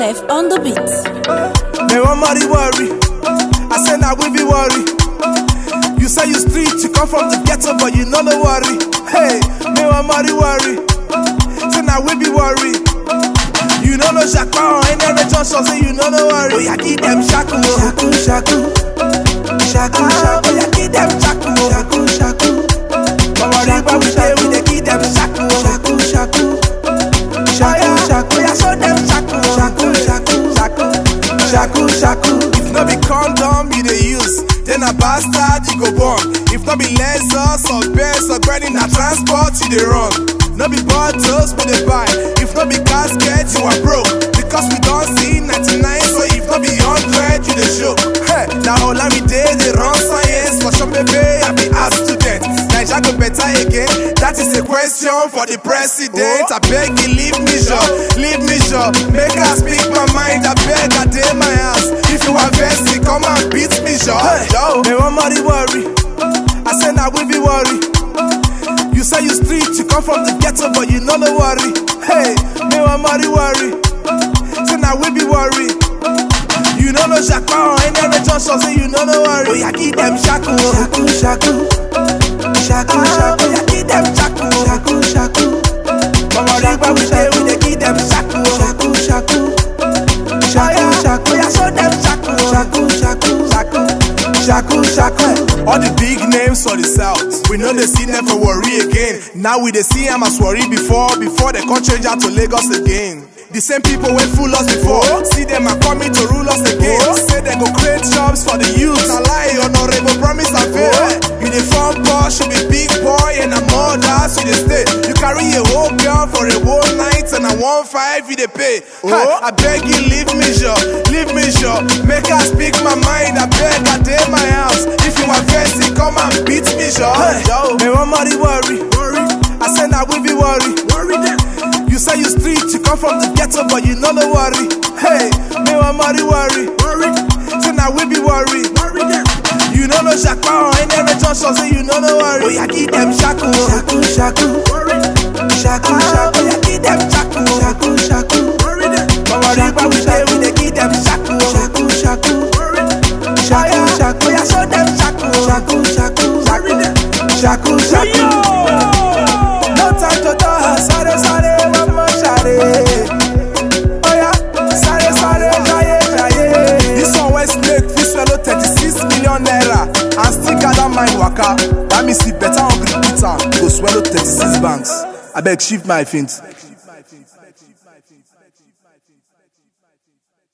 Clef on the beat. Me want worry. I say now we be worry. You say you street, you come from the ghetto, but you know no worry. Hey, me want worry. Say now we be worry. You know no shaku, ain't never just say you know no worry. Oh, yeah, give them shaku, shaku. Oh, yeah, give them shaku. Don't worry about we say we dey give them shaku. Oh, yeah, show them shaku. If no be condom you dey use, then a bastard you go born. If no be Lexus or Benz or Granny na transport you dey run. No be bottles we dey buy. If no be casket you are broke. Because we don't see 99, so if no be 100 you dey show. Hey, now all me dey run science for some baby I be a student. Naija go better again. That is a question for the president. I beg you leave me sure. Make her speak my mind. I beg I dey my house. If you are vested, come and beat me sure. Hey, me want worry. I say now we be worry. You say you street, you come from the ghetto, but you know no worry. Hey, me want worry. Say now we be worry. You know no shaku, ain't never just say you know no worry. Oh, yeah, give them shaku. Oh, yeah, give them shaku. Don't worry about we say we dey give them shaku. Oh, yeah, show them shaku. All the big names for the south, we know they see never worry again. Now we dey see them as worry before they come change out to Lagos again. The same people wey fool us before, see them are coming to rule us again. Say they go create jobs for the youth. I lie, honorable promise and fail. You dey form boss, you be big boy and a mother, so they stay. You carry a whole girl for a whole night and I 1.5 you dey pay. I beg you leave me sure. Make her speak my mind. I beg I dey my house. If you are vested, come and beat me sure. Me want worry. I say now we be worry. You say you street, you come from the ghetto, but you know no worry. Hey, me want worry. Say now we be worry. You know no shaku, ain't never just say you know no worry. Oh, yeah, give them shaku. Oh, yeah, give them shaku. Don't worry about we say we dey give them shaku. Oh, yeah, show them shaku. No time to talk, sorry. Oh yeah, sorry, jaye. This one wey snake fit swallow 36 million naira and still gather mind waka. That means he better hungry Peter go swallow 36 banks. I beg shift my feet.